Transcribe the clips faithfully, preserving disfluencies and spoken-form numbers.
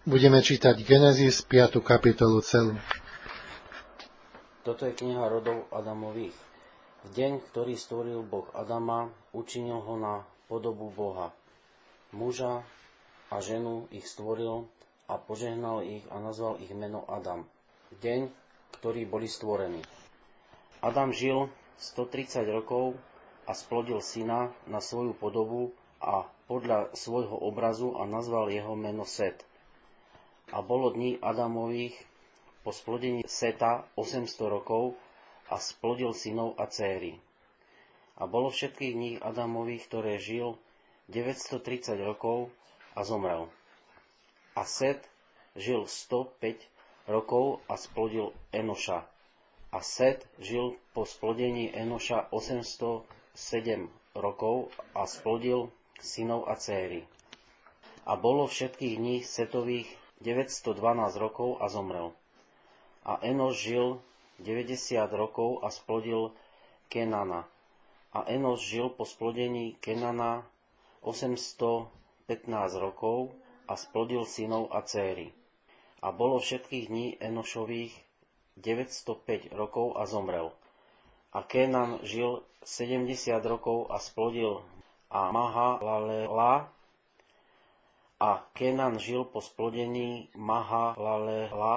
Budeme čítať Genesis piatu kapitolu celú. Toto je kniha rodov Adamových. V deň, ktorý stvoril Boh Adama, učinil ho na podobu Boha. Muža a ženu ich stvoril a požehnal ich a nazval ich meno Adam. V deň, ktorý boli stvorení. Adam žil stotridsať rokov a splodil syna na svoju podobu a podľa svojho obrazu a nazval jeho meno Set. A bolo dní Adamových po splodení Seta osemsto rokov a splodil synov a céry. A bolo všetkých dní Adamových, ktoré žil, deväťstotridsať rokov a zomrel. A Set žil stopäť rokov a splodil Enoša. A Set žil po splodení Enoša osemstosedem rokov a splodil synov a céry. A bolo všetkých dní Setových deväťstodvanásť rokov a zomrel. A Enoš žil deväťdesiat rokov a splodil Kenana. A Enoš žil po splodení Kenana osemstopätnásť rokov a splodil synov a céry. A bolo všetkých dní Enošových deväťstopäť rokov a zomrel. A Kenan žil sedemdesiat rokov a splodil a Mahalalela. A Kenan žil po splodení Mahalalela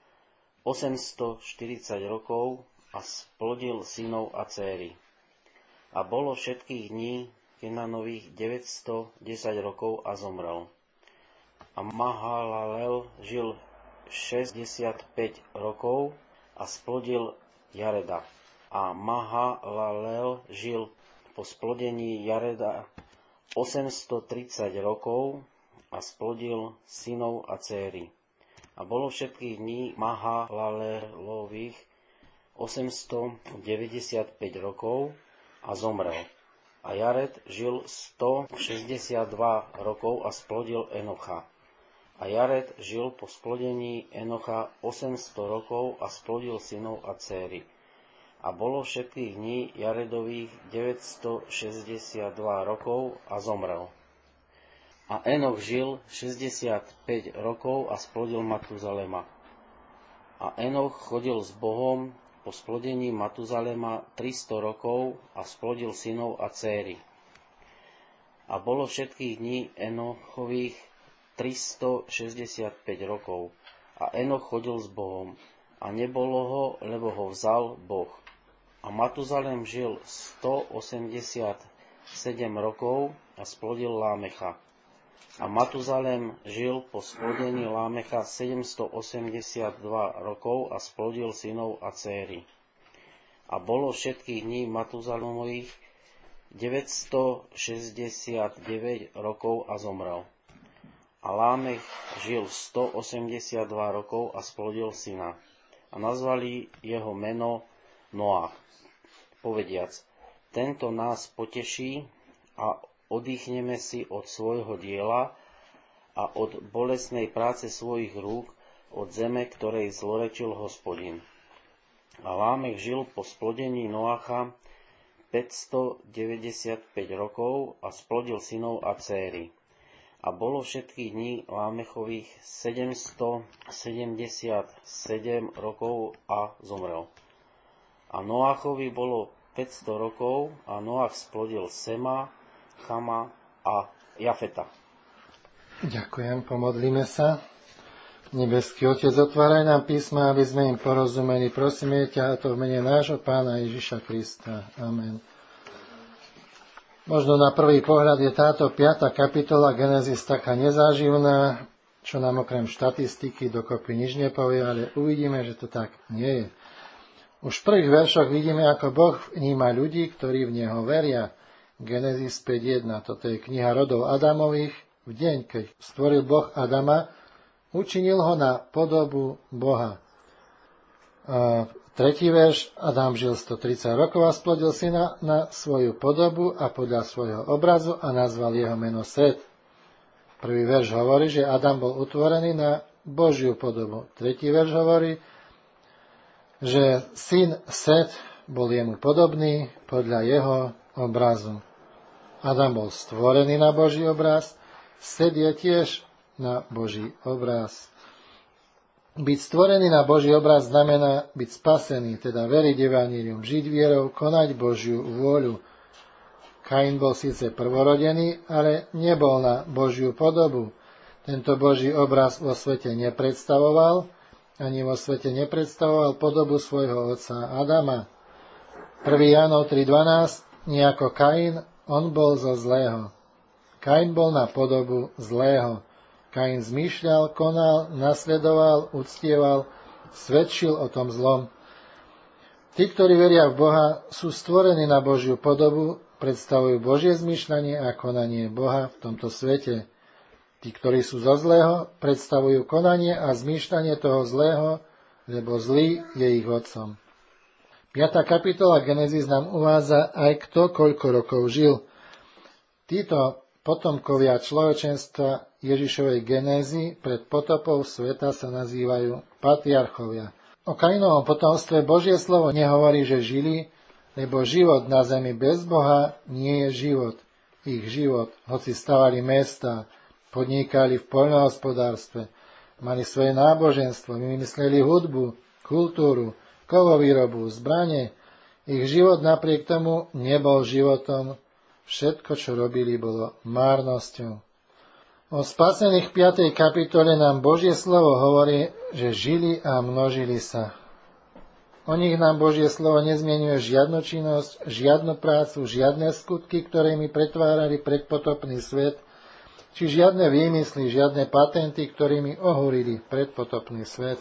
osemstoštyridsať rokov a splodil synov a céry. A bolo všetkých dní Kenanových deväťstodesať rokov a zomrel. A Mahalalel žil šesťdesiatpäť rokov a splodil Jareda. A Mahalalel žil po splodení Jareda osemstotridsať rokov a splodil synov a céry. A bolo všetkých dní Mahalalelových osemstodeväťdesiatpäť rokov a zomrel. A Jared žil stošesťdesiatdva rokov a splodil Enocha. A Jared žil po splodení Enocha osemsto rokov a splodil synov a céry. A bolo všetkých dní Jaredových deväťstošesťdesiatdva rokov a zomrel. A Enoch žil šesťdesiatpäť rokov a splodil Matuzalema. A Enoch chodil s Bohom po splodení Matuzalema tristo rokov a splodil synov a céry. A bolo všetkých dní Enochových tristošesťdesiatpäť rokov. A Enoch chodil s Bohom. A nebolo ho, lebo ho vzal Boh. A Matuzalem žil stoosemdesiatsedem rokov a splodil Lámecha. A Matuzalem žil po splodení Lámecha sedemstoosemdesiatdva rokov a splodil synov a céry. A bolo všetkých dní Matuzalemových deväťstošesťdesiatdeväť rokov a zomrel. A Lámech žil stoosemdesiatdva rokov a splodil syna. A nazvali jeho meno Noach, povediac, tento nás poteší a oddychneme si od svojho diela a od bolestnej práce svojich rúk, od zeme, ktorej zlorečil Hospodin. A Lámech žil po splodení Noacha päťstodeväťdesiatpäť rokov a splodil synov a céry. A bolo všetkých dní Lámechových sedemstosedemdesiatsedem rokov a zomrel. A Noachovi bolo päťsto rokov a Noach splodil Sema, Chama a Jafeta. Ďakujem, pomodlíme sa. Nebeský Otec, otváraj nám písma, aby sme im porozumeli. Prosíme ťa, a to v mene nášho Pána Ježiša Krista. Amen. Možno na prvý pohľad je táto piata kapitola Genesis taká nezáživná, čo nám okrem štatistiky dokopy nič nepovie, ale uvidíme, že to tak nie je. Už v prvých veršoch vidíme, ako Boh vníma ľudí, ktorí v Neho veria. Genesis päť jedna, toto je kniha rodov Adamových. V deň, keď stvoril Boh Adama, učinil ho na podobu Boha. A tretí verš, Adam žil stotridsať rokov a splodil syna na svoju podobu a podľa svojho obrazu a nazval jeho meno Set. Prvý verš hovorí, že Adam bol utvorený na Božiu podobu. Tretí verš hovorí, že syn Set bol jemu podobný podľa jeho obrazu. Adam bol stvorený na Boží obraz, Set je tiež na Boží obraz. Byť stvorený na Boží obraz znamená byť spasený, teda veriť evanjelium, žiť vierou, konať Božiu vôľu. Kain bol síce prvorodený, ale nebol na Božiu podobu. Tento Boží obraz vo svete nepredstavoval, ani vo svete nepredstavoval podobu svojho otca Adama. prvý Jánov tri dvanásť, nie ako Kain, on bol zo zlého. Kain bol na podobu zlého. Kain zmýšľal, konal, nasledoval, uctieval, svedčil o tom zlom. Tí, ktorí veria v Boha, sú stvorení na Božiu podobu, predstavujú Božie zmýšľanie a konanie Boha v tomto svete. Tí, ktorí sú zo zlého, predstavujú konanie a zmýšľanie toho zlého, lebo zlý je ich otcom. piata kapitola Genesis nám uvádza aj kto koľko rokov žil. Títo potomkovia človečenstva Ježišovej genézy pred potopou sveta sa nazývajú patriarchovia. O Kainovom potomstve Božie slovo nehovorí, že žili, lebo život na zemi bez Boha nie je život. Ich život, hoci stavali mesta, podnikali v poľnohospodárstve, mali svoje náboženstvo, vymysleli hudbu, kultúru, kovovýrobu, zbrane. Ich život napriek tomu nebol životom. Všetko, čo robili, bolo márnosťou. O spasených v piatej kapitole nám Božie slovo hovorí, že žili a množili sa. O nich nám Božie slovo nezmienuje žiadnu činnosť, žiadnu prácu, žiadne skutky, ktorými pretvárali predpotopný svet, či žiadne výmysly, žiadne patenty, ktorými ohúrili predpotopný svet.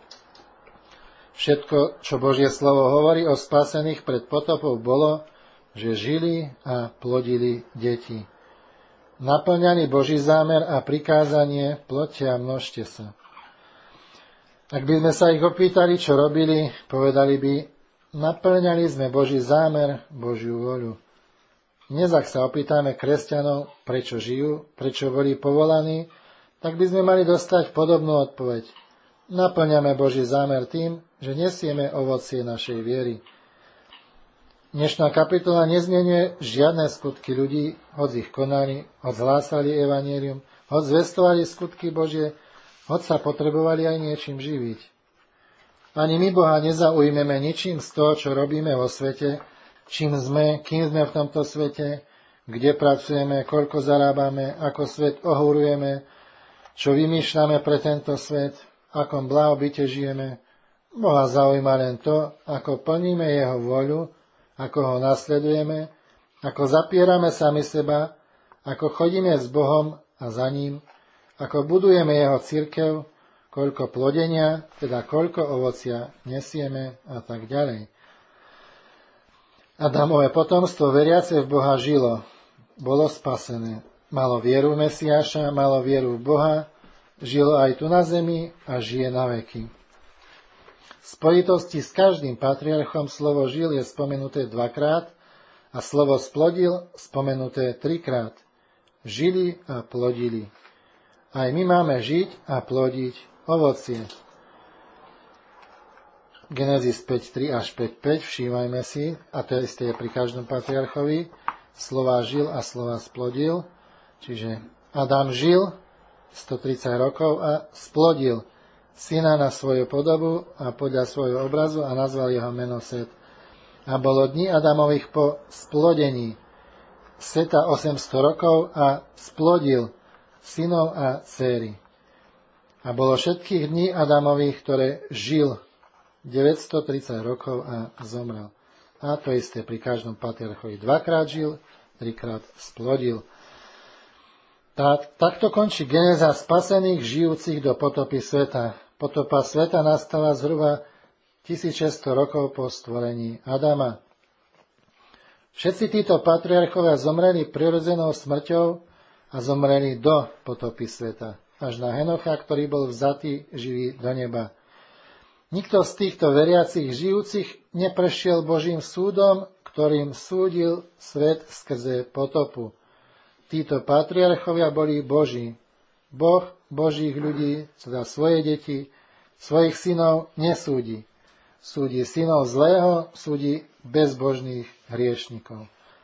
Všetko, čo Božie slovo hovorí o spasených pred potopou, bolo, že žili a plodili deti. Naplňali Boží zámer a prikázanie, ploďte a množte sa. Ak by sme sa ich opýtali, čo robili, povedali by, naplňali sme Boží zámer, Božiu voľu. Dnes, ak sa opýtame kresťanov, prečo žijú, prečo boli povolaní, tak by sme mali dostať podobnú odpoveď. Naplňame Boží zámer tým, že nesieme ovocie našej viery. Dnešná kapitola nezmienuje žiadne skutky ľudí, hoď ich konali, hoď hlásali evanjelium, hoď zvestovali skutky Božie, hoď sa potrebovali aj niečím živiť. Ani my Boha nezaujmeme ničím z toho, čo robíme vo svete, čím sme, kým sme v tomto svete, kde pracujeme, koľko zarábame, ako svet ohúrujeme, čo vymýšľame pre tento svet, akom blahobite žijeme. Boha zaujíma len to, ako plníme jeho voľu, ako ho nasledujeme, ako zapierame sami seba, ako chodíme s Bohom a za ním, ako budujeme jeho cirkev, koľko plodenia, teda koľko ovocia nesieme a tak ďalej. Adamové potomstvo veriace v Boha žilo, bolo spasené, malo vieru v Mesiáša, malo vieru v Boha, žilo aj tu na zemi a žije na veky. V spojitosti s každým patriarchom slovo žil je spomenuté dvakrát a slovo splodil spomenuté trikrát. Žili a plodili. Aj my máme žiť a plodiť ovocie. Genesis päť tri až päť päť, všímajme si, a to isté je pri každom patriarchovi, slova žil a slova splodil, čiže Adam žil stotridsať rokov a splodil syna na svoju podobu a podľa svojho obrazu a nazval jeho meno Set. A bolo dní Adamových po splodení Seta osemsto rokov a splodil synov a céry. A bolo všetkých dní Adamových, ktoré žil deväťstotridsať rokov a zomrel. A to isté pri každom patriarchovi. Dvakrát žil, trikrát splodil. Tá, takto končí genéza spasených žijúcich do potopy sveta. Potopa sveta nastala zhruba tisícšesťsto rokov po stvorení Adama. Všetci títo patriarchovia zomreli prirodzenou smrťou a zomreli do potopy sveta, až na Henocha, ktorý bol vzatý živý do neba. Nikto z týchto veriacich žijúcich neprešiel Božím súdom, ktorým súdil svet skrze potopu. Títo patriarchovia boli Boží. Boh Božích ľudí, teda svoje deti, svojich synov nesúdi. Súdi synov zlého, súdi bezbožných hriešnikov.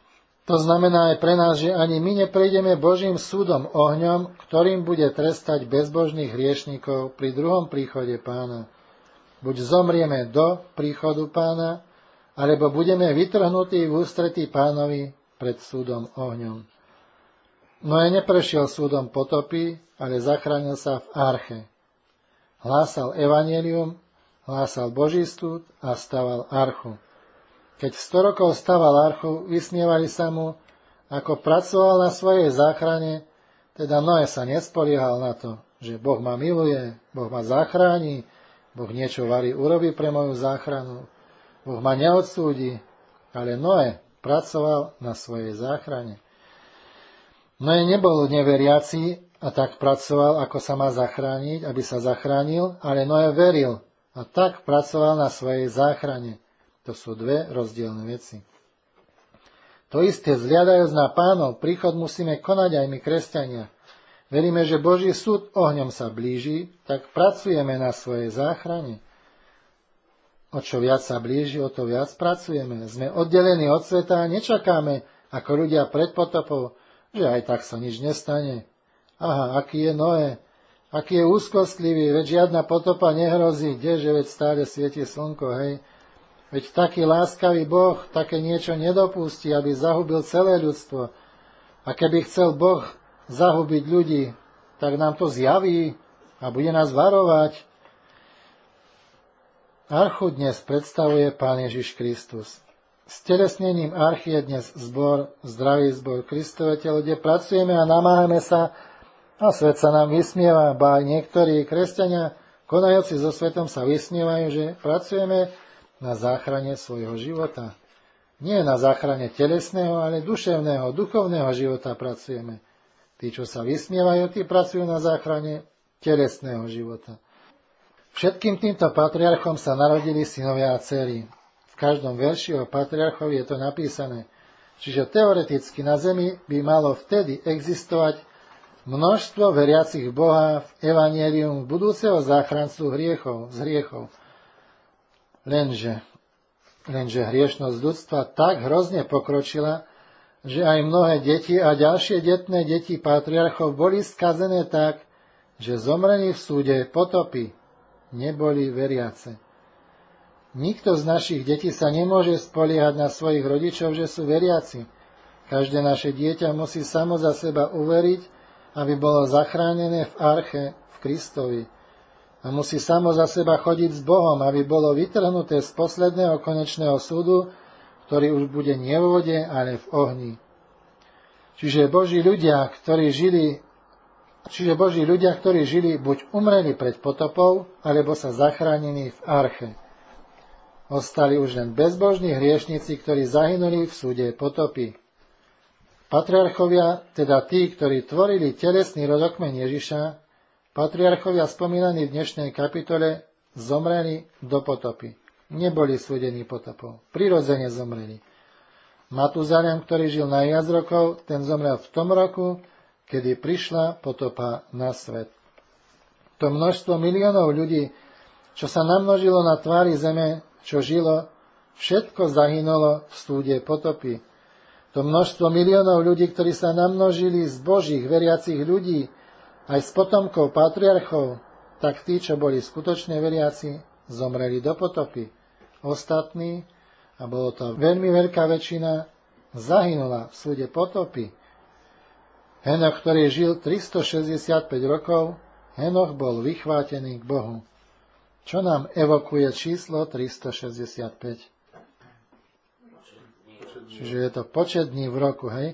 To znamená aj pre nás, že ani my neprejdeme Božím súdom ohňom, ktorým bude trestať bezbožných hriešnikov pri druhom príchode Pána. Buď zomrieme do príchodu Pána, alebo budeme vytrhnutí v ústretí Pánovi pred súdom ohňom. Noé neprešiel súdom potopy, ale zachránil sa v arche. Hlásal evanjelium, hlásal Boží súd a staval archu. Keď sto rokov staval archu, vysmievali sa mu, ako pracoval na svojej záchrane, teda Noé sa nespoliehal na to, že Boh ma miluje, Boh ma zachráni, Boh niečo varí urobí pre moju záchranu, Boh ma neodsúdi, ale Noé pracoval na svojej záchrane. Noé nebol neveriaci a tak pracoval, ako sa má zachrániť, aby sa zachránil, ale Noé veril a tak pracoval na svojej záchrane. To sú dve rozdielne veci. To isté, zliadajúc na Pánov príchod, musíme konať aj my, kresťania. Veríme, že Boží súd ohňom sa blíži, tak pracujeme na svojej záchrane. O čo viac sa blíži, o to viac pracujeme. Sme oddelení od sveta a nečakáme, ako ľudia pred potopou, že aj tak sa nič nestane. Aha, aký je Noé, aký je úzkostlivý, veď žiadna potopa nehrozí, kdeže, veď stále svieti slnko, hej. Veď taký láskavý Boh také niečo nedopustí, aby zahubil celé ľudstvo. A keby chcel Boh zahubiť ľudí, tak nám to zjaví a bude nás varovať. Archu dnes predstavuje Pán Ježiš Kristus. S telesnením archy je dnes zbor, zdravý zbor, Kristove telo, kde pracujeme a namáhame sa a svet sa nám vysmieva, ba aj niektorí kresťania, konajúci so svetom, sa vysmievajú, že pracujeme na záchrane svojho života. Nie na záchrane telesného, ale duševného, duchovného života pracujeme. Tí, čo sa vysmievajú, tí pracujú na záchrane telesného života. Všetkým týmto patriarchom sa narodili synovia a dcery. V každom verši o patriarchovi je to napísané. Čiže teoreticky na zemi by malo vtedy existovať množstvo veriacich v Boha v evanjelium budúceho záchrancu hriechov, z hriechov. Lenže, lenže hriešnosť ľudstva tak hrozne pokročila, že aj mnohé deti a ďalšie detné deti patriarchov boli skazené tak, že zomreli v súde potopy, neboli veriace. Nikto z našich detí sa nemôže spoliehať na svojich rodičov, že sú veriaci. Každé naše dieťa musí samo za seba uveriť, aby bolo zachránené v arche v Kristovi. A musí samo za seba chodiť s Bohom, aby bolo vytrhnuté z posledného konečného súdu, ktorý už bude nie v vode, ale v ohni. Čiže Boží ľudia, ktorí žili, čiže Boží ľudia, ktorí žili, buď umreli pred potopou, alebo sa zachránili v arche. Ostali už len bezbožní hriešnici, ktorí zahynuli v súde potopy. Patriarchovia, teda tí, ktorí tvorili telesný rodokmeň Ježiša, patriarchovia spomínaní v dnešnej kapitole zomreli do potopy. Neboli súdení potopou. Prirodzene zomreli. Matuzalem, ktorý žil najviac rokov, ten zomrel v tom roku, kedy prišla potopa na svet. To množstvo miliónov ľudí, čo sa namnožilo na tvári zeme, čo žilo, všetko zahynulo v súde potopy. To množstvo miliónov ľudí, ktorí sa namnožili z Božích veriacich ľudí, aj z potomkov patriarchov, tak tí, čo boli skutočne veriaci, zomreli do potopy. Ostatní, a bolo to veľmi veľká väčšina, zahynula v súde potopy. Henoch, ktorý žil tristošesťdesiatpäť rokov, Henoch bol vychvátený k Bohu. Čo nám evokuje číslo tristošesťdesiatpäť? Čiže je to počet dní v roku, hej?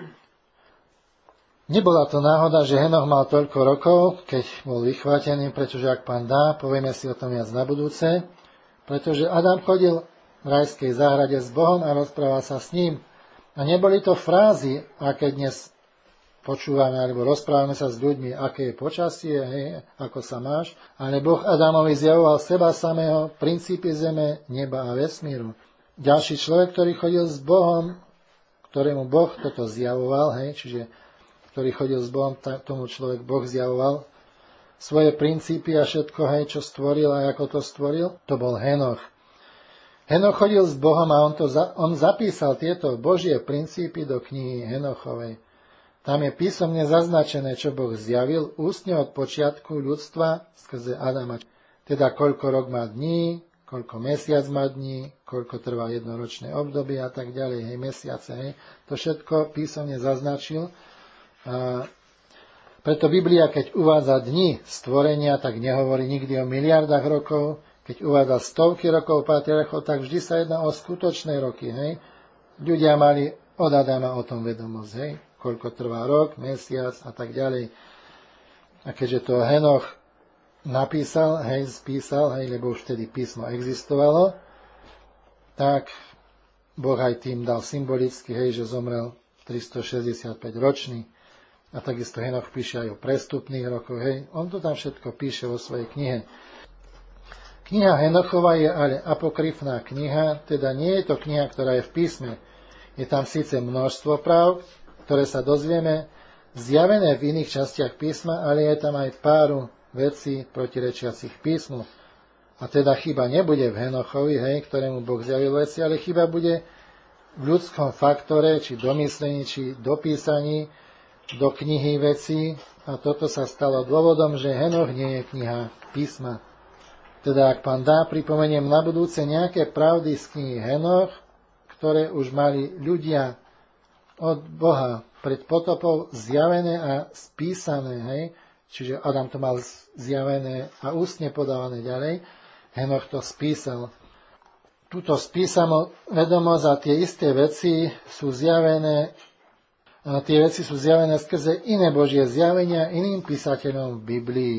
Nebola to náhoda, že Henoch mal toľko rokov, keď bol vychvátený, pretože ak Pán dá, povieme si o tom viac na budúce, pretože Adam chodil v rajskej záhrade s Bohom a rozprával sa s ním. A neboli to frázy, aké dnes počúvame, alebo rozprávame sa s ľuďmi, aké je počasie, hej, ako sa máš, ale Boh Adamovi zjavoval seba samého, princípy zeme, neba a vesmíru. Ďalší človek, ktorý chodil s Bohom, ktorému Boh toto zjavoval, hej, čiže ktorý chodil s Bohom, tomu človek Boh zjavoval svoje princípy a všetko, hej, čo stvoril a ako to stvoril, to bol Henoch. Henoch chodil s Bohom a on, to za, on zapísal tieto Božie princípy do knihy Henochovej. Tam je písomne zaznačené, čo Boh zjavil ústne od počiatku ľudstva skrze Adama. Teda koľko rok má dní, koľko mesiac má dní, koľko trvá jednoročné obdobie a tak ďalej, hej, mesiace, hej. To všetko písomne zaznačil. A preto Biblia, keď uvádza dni stvorenia, tak nehovorí nikdy o miliardách rokov. Keď uvádza stovky rokov patriarchov, tak vždy sa jedná o skutočné roky. Hej. Ľudia mali od Adama o tom vedomosť, hej. Koľko trvá rok, mesiac a tak ďalej. A keďže to Henoch napísal, hej, spísal, hej, lebo už vtedy písmo existovalo, tak Boh aj tým dal symbolicky, hej, že zomrel tristošesťdesiatpäť ročný. A takisto Henoch píše aj o prestupných rokoch, hej. On to tam všetko píše vo svojej knihe. Kniha Henochova je ale apokryfná kniha, teda nie je to kniha, ktorá je v písme. Je tam síce množstvo práv, ktoré sa dozvieme, zjavené v iných častiach písma, ale je tam aj páru vecí protirečiacich písmu. A teda chyba nebude v Henochovi, hej, ktorému Boh zjavil veci, ale chyba bude v ľudskom faktore, či domyslení, či dopísaní do knihy vecí. A toto sa stalo dôvodom, že Henoch nie je kniha písma. Teda, ak pán dá, pripomeniem na budúce nejaké pravdy z knihy Henoch, ktoré už mali ľudia od Boha pred potopou zjavené a spísané, hej? Čiže Adam to mal zjavené a ústne podávané ďalej. Henoch to spísal. Tuto spísanú vedomosť a tie isté veci sú zjavené, a tie veci sú zjavené skrze iné Božie zjavenia iným písateľom v Biblii.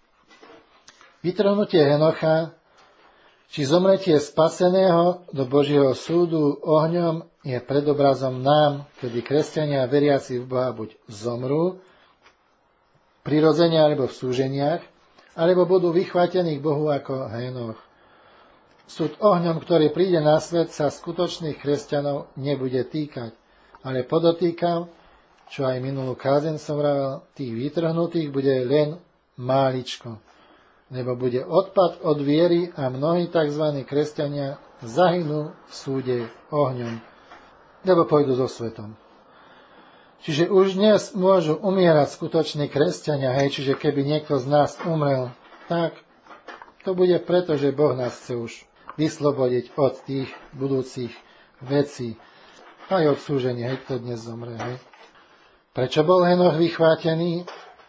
Vytrhnutie Henocha, či zomretie spaseného do Božieho súdu ohňom je predobrazom nám, kedy kresťania veriaci v Boha buď zomrú, prirodzene alebo v súženiach, alebo budú vychvátení k Bohu ako Henoch. Súd ohňom, ktorý príde na svet, sa skutočných kresťanov nebude týkať, ale podotýkam, čo aj minulú kázeň som vravel, tých vytrhnutých bude len máličko. Lebo bude odpad od viery a mnohí tzv. Kresťania zahynú v súde ohňom, lebo pôjdu so svetom. Čiže už dnes môžu umierať skutoční kresťania, hej, čiže keby niekto z nás umrel, tak to bude preto, že Boh nás chce už vyslobodiť od tých budúcich vecí, aj od súženia, hej, kto dnes zomre, hej. Prečo bol Henoch vychvátený?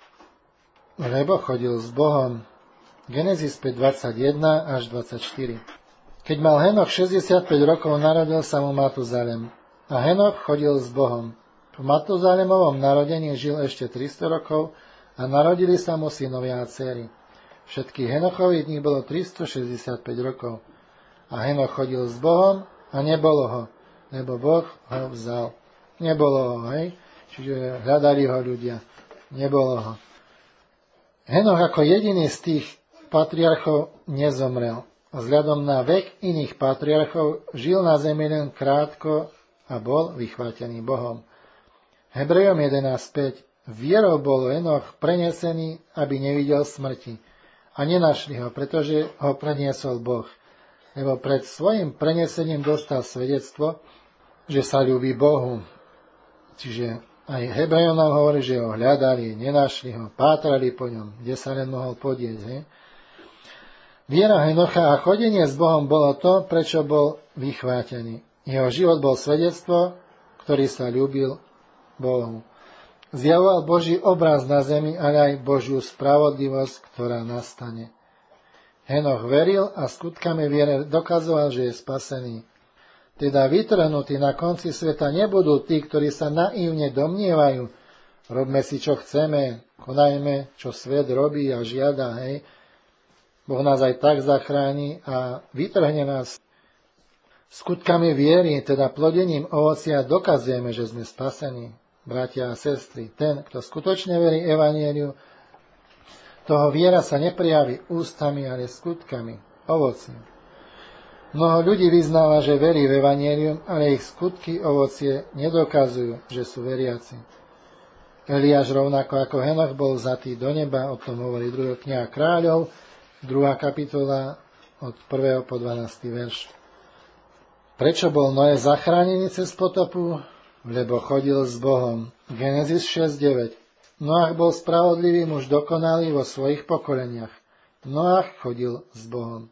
Lebo chodil s Bohom. Genesis päť dvadsaťjeden až dvadsaťštyri. Keď mal Henoch šesťdesiatpäť rokov, narodil sa mu Matuzalem. A Henoch chodil s Bohom. Po Matuzalemovom narodení žil ešte tristo rokov a narodili sa mu synovia a dcéry. Všetkých Henochových dní bolo tristošesťdesiatpäť rokov. A Henoch chodil s Bohom a nebolo ho, lebo Boh ho vzal. Nebolo ho, hej? Čiže hľadali ho ľudia. Nebolo ho. Henoch ako jediný z tých patriarchov nezomrel. Vzhľadom na vek iných patriarchov žil na zemi len krátko a bol vychvátený Bohom. Hebrejom jedenásť päť. Vierou bol Henoch prenesený, aby nevidel smrti. A nenašli ho, pretože ho preniesol Boh. Lebo pred svojim prenesením dostal svedectvo, že sa ľúbi Bohu. Čiže aj Hebrejom nám hovorí, že ho hľadali, nenašli ho, pátrali po ňom, kde sa len mohol podieť. He? Viera Henocha a chodenie s Bohom bolo to, prečo bol vychvátený. Jeho život bol svedectvo, ktorý sa ľúbil Bohu. Zjavoval Boží obraz na zemi, ale aj Božiu spravodlivosť, ktorá nastane. Henoch veril a skutkami viere dokazoval, že je spasený. Teda vytrhnutí na konci sveta nebudú tí, ktorí sa naivne domnievajú. Robme si, čo chceme, konajme, čo svet robí a žiada, hej. Boh nás aj tak zachráni a vytrhne nás. Skutkami viery, teda plodením ovocia, dokazujeme, že sme spasení. Bratia a sestry, ten, kto skutočne verí evanjeliu, toho viera sa neprijaví ústami, ale skutkami, ovocím. Mnoho ľudí vyznáva, že verí v evanjelium, ale ich skutky, ovocie nedokazujú, že sú veriaci. Eliáš rovnako ako Henoch bol vzatý do neba, o tom hovorí druhá kniha Kráľov, druhá kapitola od prvého po dvanásty verš. Prečo bol Noé zachránený cez potopu? Lebo chodil s Bohom. Genesis šesť deväť. Noach bol spravodlivý muž dokonalý vo svojich pokoleniach. Noach chodil s Bohom.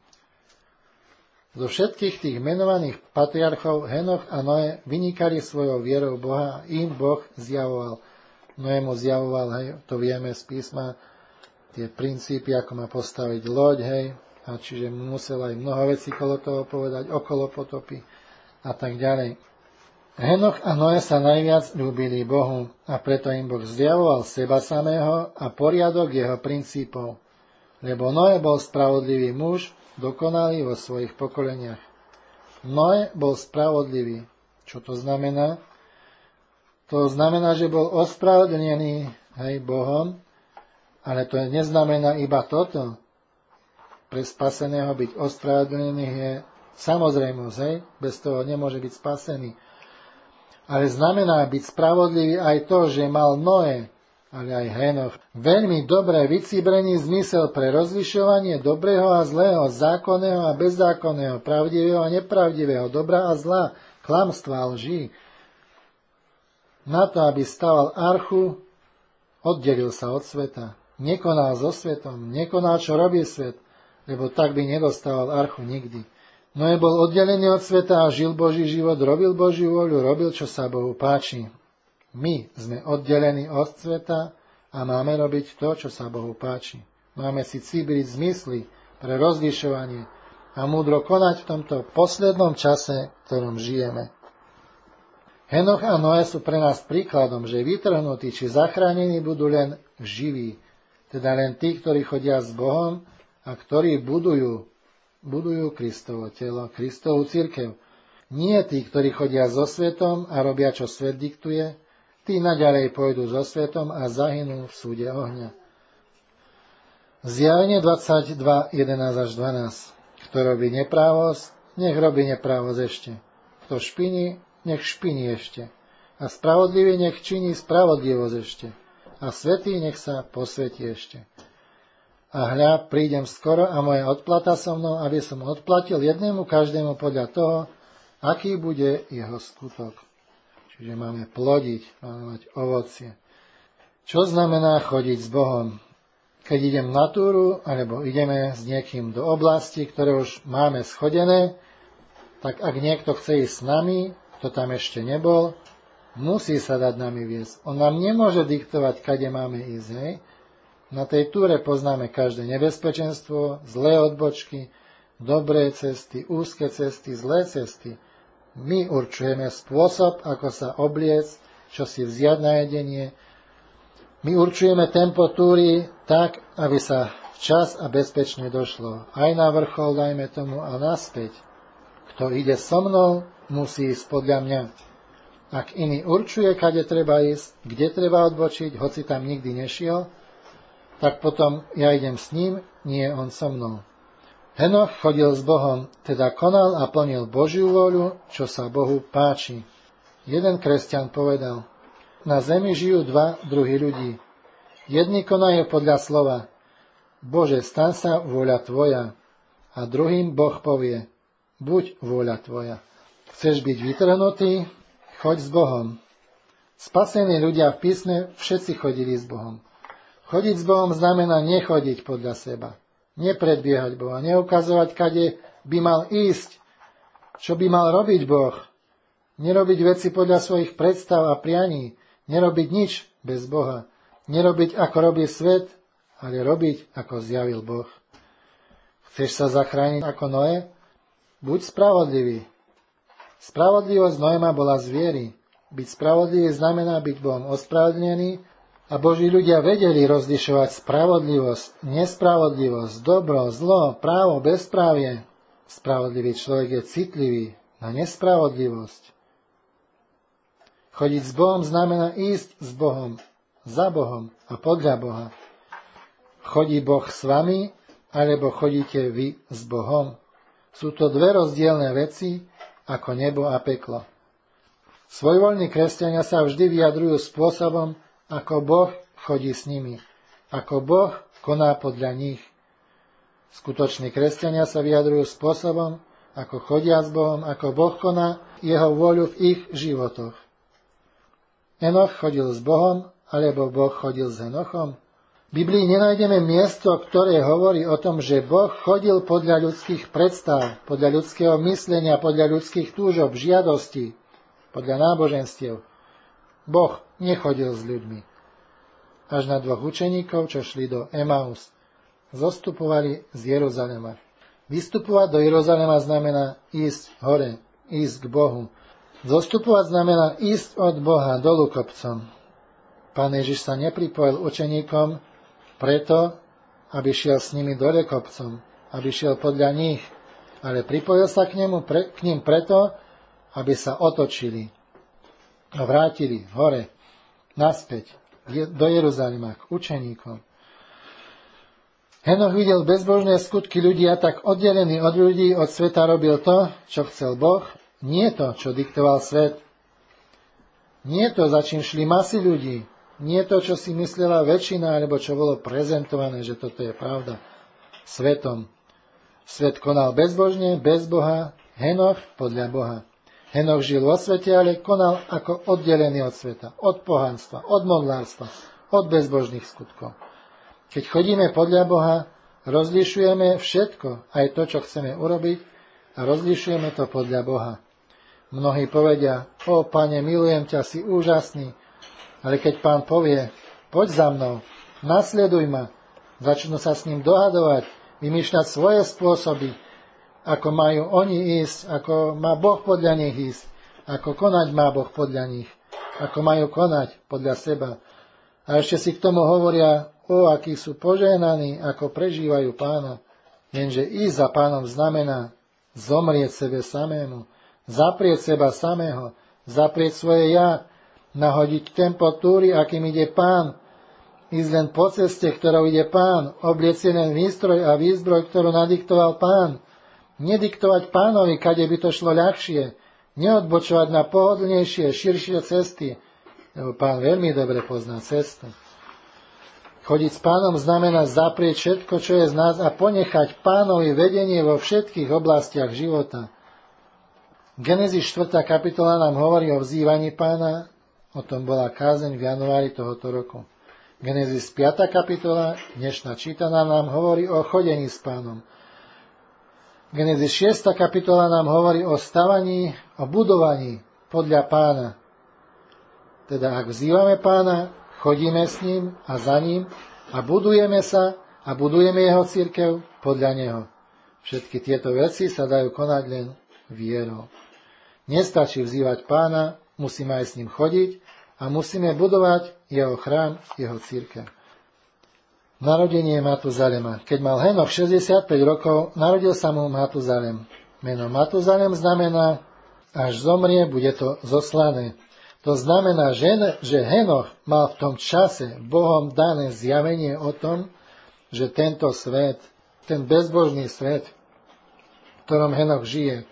Zo všetkých tých menovaných patriarchov Henoch a Noé vynikali svojou vierou Boha a im Boh zjavoval. Noé mu zjavoval, hej, to vieme z písma, tie princípy, ako má postaviť loď, hej, a čiže mu musel aj mnoho vecí okolo toho povedať, okolo potopy a tak ďalej. Henoch a Noé sa najviac ľúbili Bohu a preto im Boh zjavoval seba samého a poriadok jeho princípov. Lebo Noé bol spravodlivý muž, dokonalý vo svojich pokoleniach. Noé bol spravodlivý. Čo to znamená? To znamená, že bol ospravedlnený, hej, Bohom, ale to neznamená iba toto. Pre spaseného byť ospravedlnený je samozrejmosť, hej, bez toho nemôže byť spasený. Ale znamená byť spravodlivý aj to, že mal Noé, ale aj Henoch veľmi dobre vycibrený zmysel pre rozlišovanie dobrého a zlého, zákonného a bezzákonného, pravdivého a nepravdivého, dobra a zla, klamstva a lží. Na to, aby staval archu, oddelil sa od sveta. Nekonal so svetom, nekonal, čo robí svet, lebo tak by nedostával archu nikdy. Noé bol oddelený od sveta a žil Boží život, robil Božiu voľu, robil, čo sa Bohu páči. My sme oddelení od sveta a máme robiť to, čo sa Bohu páči. Máme si cibriť zmysly pre rozlišovanie a múdro konať v tomto poslednom čase, v ktorom žijeme. Henoch a Noé sú pre nás príkladom, že vytrhnutí či zachránení budú len živí, teda len tí, ktorí chodia s Bohom a ktorí budujú, budujú Kristovo telo, Kristovú cirkev. Nie tí, ktorí chodia so svetom a robia, čo svet diktuje, tí naďalej pôjdu so svetom a zahynú v súde ohňa. Zjavenie dvadsaťdva, jedenásť až dvanásť. Kto robí neprávosť, nech robí neprávosť ešte. Kto špiní, nech špiní ešte. A spravodlivý nech činí spravodlivosť ešte. A svätý nech sa posvätí ešte. A hľa, prídem skoro a moja odplata so mnou, aby som odplatil jednému každému podľa toho, aký bude jeho skutok. Čiže máme plodiť, máme mať ovocie. Čo znamená chodiť s Bohom? Keď idem na túru, alebo ideme s niekým do oblasti, ktoré už máme schodené, tak ak niekto chce ísť s nami, kto tam ešte nebol, musí sa dať nami viesť. On nám nemôže diktovať, kade máme ísť. Hej? Na tej túre poznáme každé nebezpečenstvo, zlé odbočky, dobré cesty, úzke cesty, zlé cesty. My určujeme spôsob, ako sa obliec, čo si vziať na jedenie. My určujeme tempo túry tak, aby sa včas a bezpečne došlo. Aj na vrchol, dajme tomu, a naspäť. Kto ide so mnou, musí ísť podľa mňa. Ak iný určuje, kade treba ísť, kde treba odbočiť, hoci tam nikdy nešiel, tak potom ja idem s ním, nie on so mnou. Henoch chodil s Bohom, teda konal a plnil Božiu vôľu, čo sa Bohu páči. Jeden kresťan povedal, na zemi žijú dva druhy ľudí. Jedni konajú podľa slova, Bože, stan sa vôľa Tvoja. A druhým Boh povie, buď vôľa Tvoja. Chceš byť vytrhnutý? Choď s Bohom. Spasení ľudia v písme všetci chodili s Bohom. Chodiť s Bohom znamená nechodiť podľa seba. Nepredbiehať Boha, neukazovať, kade by mal ísť, čo by mal robiť Boh. Nerobiť veci podľa svojich predstav a prianí, nerobiť nič bez Boha. Nerobiť, ako robí svet, ale robiť, ako zjavil Boh. Chceš sa zachrániť ako Noé? Buď spravodlivý. Spravodlivosť Noéma bola z viery. Byť spravodlivý znamená byť Bohom ospravedlnený, a Boží ľudia vedeli rozlišovať spravodlivosť, nespravodlivosť, dobro, zlo, právo, bezprávie. Spravodlivý človek je citlivý na nespravodlivosť. Chodiť s Bohom znamená ísť s Bohom, za Bohom a podľa Boha. Chodí Boh s vami, alebo chodíte vy s Bohom. Sú to dve rozdielne veci, ako nebo a peklo. Svojvoľní kresťania sa vždy vyjadrujú spôsobom, ako Boh chodí s nimi, ako Boh koná podľa nich. Skutoční kresťania sa vyjadrujú spôsobom, ako chodia s Bohom, ako Boh koná jeho vôľu v ich životoch. Enoch chodil s Bohom, alebo Boh chodil s Enochom? V Biblii nenájdeme miesto, ktoré hovorí o tom, že Boh chodil podľa ľudských predstav, podľa ľudského myslenia, podľa ľudských túžob, žiadostí, podľa náboženstiev. Boh nechodil s ľuďmi. Až na dvoch učeníkov, čo šli do Emaus, zostupovali z Jeruzalema. Vystupovať do Jeruzalema znamená ísť hore, ísť k Bohu. Zostupovať znamená ísť od Boha dolu kopcom. Pán Ježiš sa nepripojil učeníkom preto, aby šiel s nimi dole kopcom, aby šiel podľa nich, ale pripojil sa k, nemu, pre, k ním preto, aby sa otočili a vrátili hore, naspäť do Jeruzalema, k učeníkom. Henoch videl bezbožné skutky ľudí a tak oddelený od ľudí, od sveta robil to, čo chcel Boh, nie to, čo diktoval svet. Nie to, za čím šli masy ľudí, nie to, čo si myslela väčšina, alebo čo bolo prezentované, že toto je pravda. Svetom. Svet konal bezbožne, bez Boha, Henoch podľa Boha. Henoch žil vo svete, ale konal ako oddelený od sveta, od pohanstva, od modlárstva, od bezbožných skutkov. Keď chodíme podľa Boha, rozlišujeme všetko, aj to, čo chceme urobiť, a rozlišujeme to podľa Boha. Mnohí povedia, o Pane, milujem ťa, si úžasný, ale keď Pán povie, poď za mnou, nasleduj ma, začnú sa s ním dohadovať, vymýšľať svoje spôsoby, ako majú oni ísť, ako má Boh podľa nich ísť, ako konať má Boh podľa nich, ako majú konať podľa seba. A ešte si k tomu hovoria, o, akí sú požehnaní, ako prežívajú Pána. Lenže ísť za Pánom znamená zomrieť sebe samému, zaprieť seba samého, zaprieť svoje ja, nahodiť tempo túry, akým ide Pán, ísť len po ceste, ktorou ide Pán, obliec si len výstroj a výzbroj, ktorú nadiktoval Pán, nediktovať Pánovi, kade by to šlo ľahšie, neodbočovať na pohodlnejšie, širšie cesty, lebo Pán veľmi dobre pozná cestu. Chodiť s Pánom znamená zaprieť všetko, čo je z nás a ponechať Pánovi vedenie vo všetkých oblastiach života. Genesis štvrtá kapitola nám hovorí o vzývaní Pána, o tom bola kázeň v januári tohoto roku. Genesis piata kapitola, dnešná čítaná, nám hovorí o chodení s Pánom. Genesis šiesta kapitola nám hovorí o stavaní, o budovaní podľa Pána. Teda ak vzývame Pána, chodíme s ním a za ním a budujeme sa a budujeme jeho cirkev podľa neho. Všetky tieto veci sa dajú konať len vierou. Nestačí vzývať Pána, musíme aj s ním chodiť a musíme budovať jeho chrám, jeho cirkev. Narodenie Matuzalema. Keď mal Henoch šesťdesiatpäť rokov, narodil sa mu Matuzalem. Meno Matuzalem znamená, až zomrie, bude to zoslané. To znamená, že Henoch mal v tom čase Bohom dané zjavenie o tom, že tento svet, ten bezbožný svet, v ktorom Henoch žije,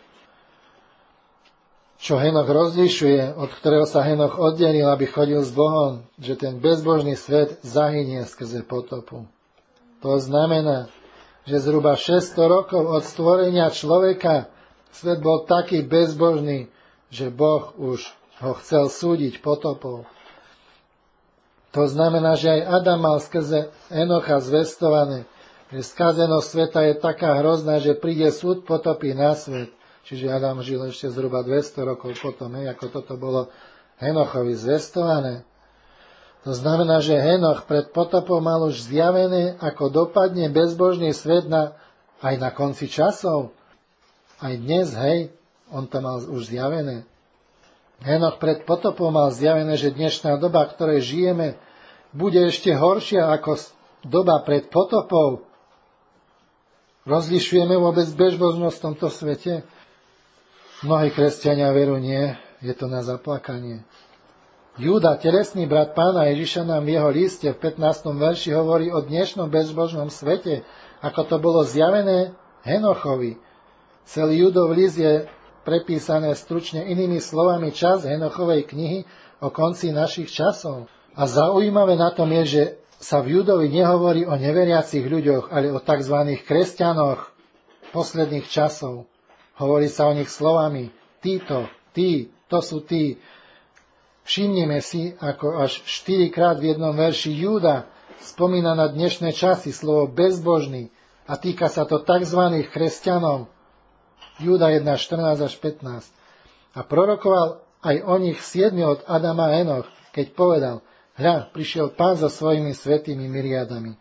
čo Henoch rozlišuje, od ktorého sa Henoch oddelil, aby chodil s Bohom, že ten bezbožný svet zahynie skrze potopu. To znamená, že zhruba šesťsto rokov od stvorenia človeka svet bol taký bezbožný, že Boh už ho chcel súdiť potopou. To znamená, že aj Adam mal skrze Enocha zvestované, že skazenosť sveta je taká hrozná, že príde súd potopy na svet. Čiže Adam žil ešte zhruba dvesto rokov potom, hej, ako toto bolo Henochovi zvestované. To znamená, že Henoch pred potopom mal už zjavené, ako dopadne bezbožný svet na, aj na konci časov. Aj dnes, hej, on to mal už zjavené. Henoch pred potopom mal zjavené, že dnešná doba, v ktorej žijeme, bude ešte horšia ako doba pred potopou. Rozlišujeme vôbec bezbožnosť v tomto svete? Mnohí kresťania veru nie, je to na zaplakanie. Júda, telesný brat Pána Ježiša, nám v jeho liste v pätnástom verši hovorí o dnešnom bezbožnom svete, ako to bolo zjavené Henochovi. Celý Júdov list je prepísané stručne inými slovami časť Henochovej knihy o konci našich časov. A zaujímavé na tom je, že sa v Júdovi nehovorí o neveriacich ľuďoch, ale o tzv. Kresťanoch posledných časov. Hovorí sa o nich slovami títo, tí, to sú tí. Všimnime si, ako až štyrikrát v jednom verši Júda spomína na dnešné časy slovo bezbožný a týka sa to tzv. Kresťanov. Júda jeden, štrnásť až pätnásť. A prorokoval aj o nich siedmy od Adama a Enoch, keď povedal: hľa, prišiel Pán so svojimi svätými myriadami.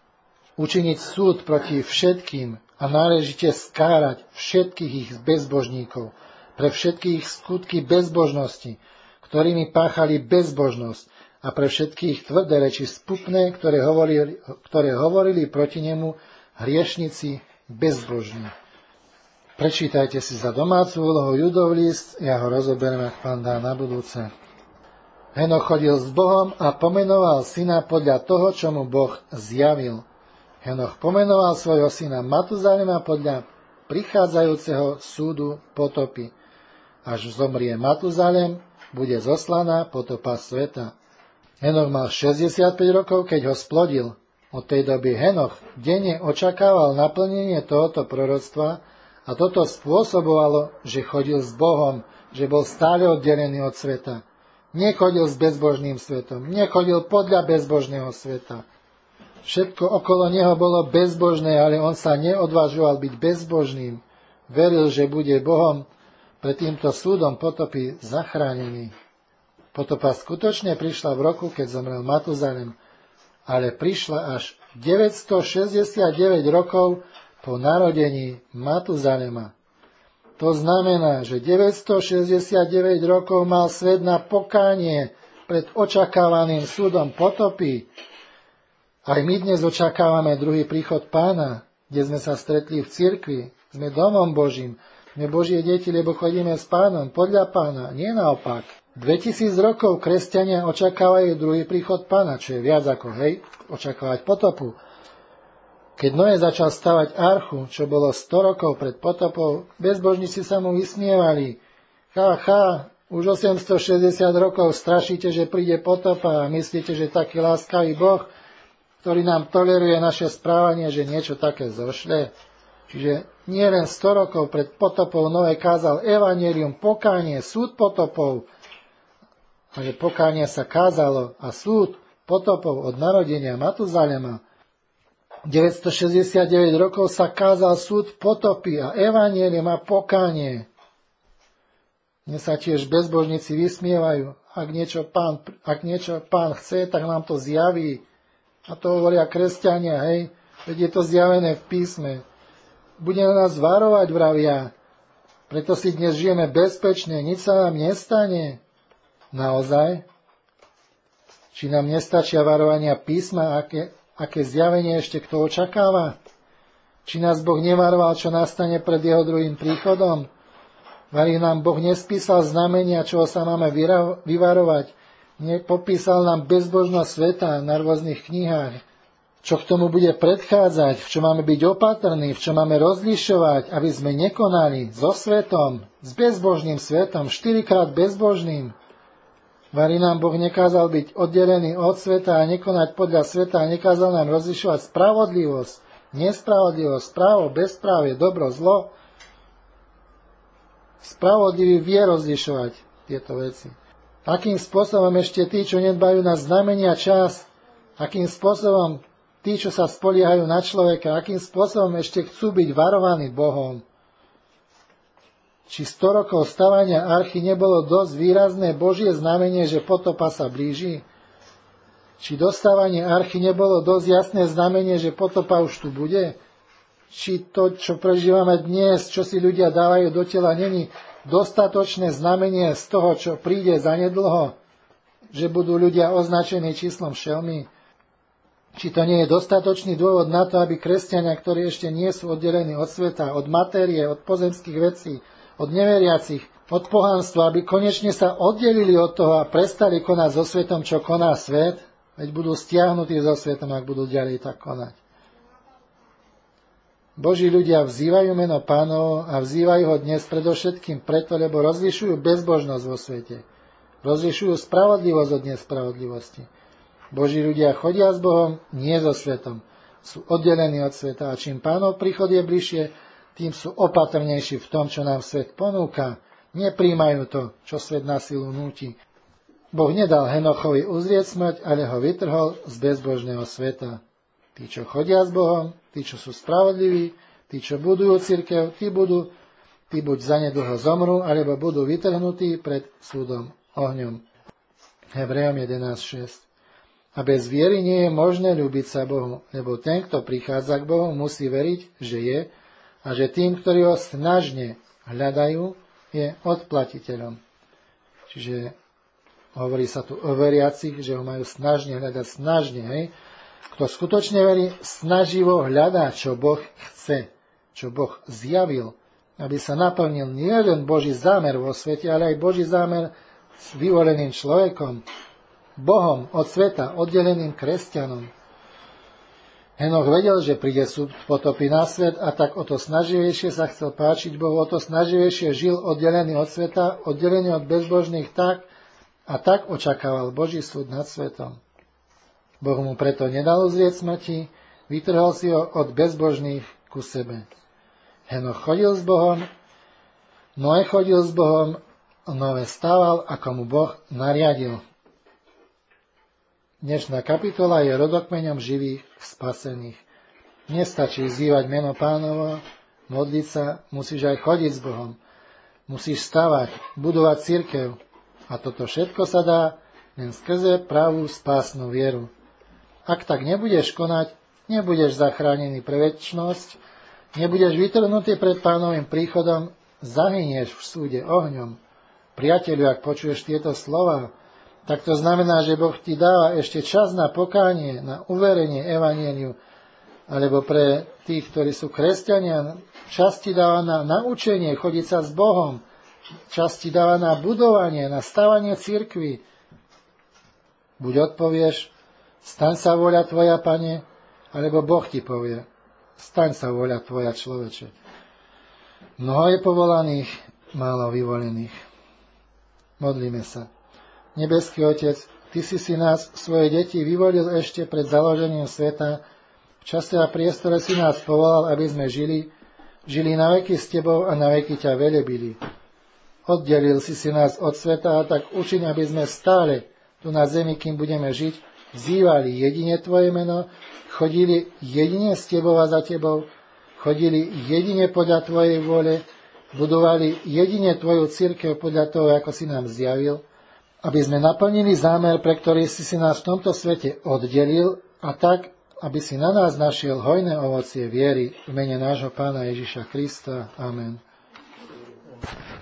Učiniť súd proti všetkým a náležite skárať všetkých ich bezbožníkov pre všetky ich skutky bezbožnosti, ktorými páchali bezbožnosť, a pre všetkých tvrdé reči spupné, ktoré hovorili, ktoré hovorili proti nemu hriešnici bezbožní. Prečítajte si za domácu úlohu Judov list, ja ho rozoberiem, ak Pán dá na budúce. Henoch chodil s Bohom a pomenoval syna podľa toho, čo mu Boh zjavil. Henoch pomenoval svojho syna Matuzalema podľa prichádzajúceho súdu potopy. Až zomrie Matuzalem, bude zoslaná potopa sveta. Henoch mal šesťdesiatpäť rokov, keď ho splodil. Od tej doby Henoch denne očakával naplnenie tohoto proroctva a toto spôsobovalo, že chodil s Bohom, že bol stále oddelený od sveta. Nechodil s bezbožným svetom, nechodil podľa bezbožného sveta. Všetko okolo neho bolo bezbožné, ale on sa neodvažoval byť bezbožným. Veril, že bude Bohom pred týmto súdom potopy zachránený. Potopa skutočne prišla v roku, keď zomrel Matuzalem, ale prišla až deväťstošesťdesiatdeväť rokov po narodení Matuzalema. To znamená, že deväťstošesťdesiatdeväť rokov mal svet na pokánie pred očakávaným súdom potopy. Aj my dnes očakávame druhý príchod Pána, kde sme sa stretli v cirkvi. Sme domom Božím, sme Božie deti, lebo chodíme s Pánom, podľa Pána, nie naopak. dvetisíc rokov kresťania očakávajú druhý príchod Pána, čo je viac ako, hej, očakávať potopu. Keď Noé začal stavať archu, čo bolo sto rokov pred potopou, bezbožníci sa mu vysmievali. Chá, chá, už osemstošesťdesiat rokov strašíte, že príde potopa a myslíte, že taký láskavý Boh, ktorý nám toleruje naše správanie, že niečo také zošle. Čiže nie len sto rokov pred potopou Noé kázal evanjelium, pokánie, súd potopov, ale pokánie sa kázalo a súd potopov od narodenia Matuzalema. deväťstošesťdesiatdeväť rokov sa kázal súd potopy a evanjelium a pokánie. Mne sa tiež bezbožníci vysmievajú. Ak niečo pán, ak niečo pán chce, tak nám to zjaví. A to hovoria kresťania, hej. Veď je to zjavené v písme. Bude na nás varovať, vravia. Preto si dnes žijeme bezpečne, nič sa nám nestane. Naozaj? Či nám nestačia varovania písma, aké, aké zjavenie ešte kto očakáva? Či nás Boh nevaroval, čo nastane pred jeho druhým príchodom? Varí nám Boh nespísal znamenia, čoho sa máme vyvarovať. Nepopísal nám bezbožnosť sveta na rôznych knihách. Čo k tomu bude predchádzať, v čo máme byť opatrní, v čo máme rozlišovať, aby sme nekonali so svetom, s bezbožným svetom, štyrikrát bezbožným. Varí nám Boh nekázal byť oddelený od sveta a nekonať podľa sveta a nekázal nám rozlišovať spravodlivosť, nespravodlivosť, právo, bezprávie, dobro, zlo. Spravodlivý vie rozlišovať tieto veci. Akým spôsobom ešte tí, čo nedbajú na znamenia čas, akým spôsobom tí, čo sa spoliehajú na človeka, akým spôsobom ešte chcú byť varovaní Bohom. Či sto rokov stavania archy nebolo dosť výrazné Božie znamenie, že potopa sa blíži? Či dostávanie archy nebolo dosť jasné znamenie, že potopa už tu bude? Či to, čo prežívame dnes, čo si ľudia dávajú do tela, není dostatočné znamenie z toho, čo príde zanedlho, že budú ľudia označení číslom šelmy? Či to nie je dostatočný dôvod na to, aby kresťania, ktorí ešte nie sú oddelení od sveta, od matérie, od pozemských vecí, od neveriacich, od pohanstva, aby konečne sa oddelili od toho a prestali konať so svetom, čo koná svet, veď budú stiahnutí so svetom, ak budú ďalej tak konať. Boží ľudia vzývajú meno Pánovo a vzývajú ho dnes predovšetkým preto, lebo rozlišujú bezbožnosť vo svete. Rozlišujú spravodlivosť od nespravodlivosti. Boží ľudia chodia s Bohom, nie so svetom. Sú oddelení od sveta a čím Pánov príchod je bližšie, tým sú opatrnejší v tom, čo nám svet ponúka. Nepríjmajú to, čo svet na silu núti. Boh nedal Henochovi uzrieť smrť, ale ho vytrhol z bezbožného sveta. Tí, čo chodia s Bohom, tí, čo sú spravodliví, tí, čo budujú cirkev, tí budú, tí buď zanedlho zomrú, alebo budú vytrhnutí pred súdom ohňom. Hebrejom jedenásť šesť. A bez viery nie je možné ľúbiť sa Bohu, lebo ten, kto prichádza k Bohu, musí veriť, že je, a že tým, ktorí ho snažne hľadajú, je odplatiteľom. Čiže hovorí sa tu o veriacich, že ho majú snažne hľadať, snažne, hej. Kto skutočne verí, snaživo hľadá, čo Boh chce, čo Boh zjavil, aby sa naplnil nielen Boží zámer vo svete, ale aj Boží zámer s vyvoleným človekom, Bohom od sveta, oddeleným kresťanom. Henoch vedel, že príde súd potopy na svet a tak o to snaživejšie sa chcel páčiť Bohu, o to snaživejšie žil oddelený od sveta, oddelený od bezbožných tak a tak očakával Boží súd nad svetom. Boh mu preto nedal uzrieť smrti, vytrhol si ho od bezbožných ku sebe. Henoch chodil s Bohom, Noé chodil s Bohom, Noé stával, ako mu Boh nariadil. Dnešná kapitola je rodokmeňom živých spasených. Nestačí vzývať meno Pánovo, modliť sa, musíš aj chodiť s Bohom. Musíš stavať, budovať cirkev. A toto všetko sa dá len skrze pravú spásnu vieru. Ak tak nebudeš konať, nebudeš zachránený pre večnosť, nebudeš vytrhnutý pred Pánovým príchodom, zahynieš v súde ohňom. Priateľu, ak počuješ tieto slova, tak to znamená, že Boh ti dáva ešte čas na pokánie, na uverenie evanjeliu, alebo pre tých, ktorí sú kresťania, čas ti dáva na naučenie chodiť sa s Bohom, čas ti dáva na budovanie, na stavanie cirkvi. Buď odpovieš, staň sa vôľa tvoja, Pane, alebo Boh ti povie, staň sa vôľa tvoja, človeče. Mnoho je povolaných, málo vyvolených. Modlíme sa. Nebeský Otec, Ty si si nás, svoje deti, vyvolil ešte pred založením sveta. V čase a priestore si nás povolal, aby sme žili, žili na veky s Tebou a na veky ťa velebili. Oddelil si si nás od sveta a tak učiň, aby sme stále tu na zemi, kým budeme žiť, vzývali jedine Tvoje meno, chodili jedine s Tebou a za Tebou, chodili jedine podľa Tvojej vôle, budovali jedine Tvoju cirkev podľa toho, ako si nám zjavil, aby sme naplnili zámer, pre ktorý si si nás v tomto svete oddelil a tak, aby si na nás našiel hojné ovocie viery v mene nášho Pána Ježiša Krista. Amen.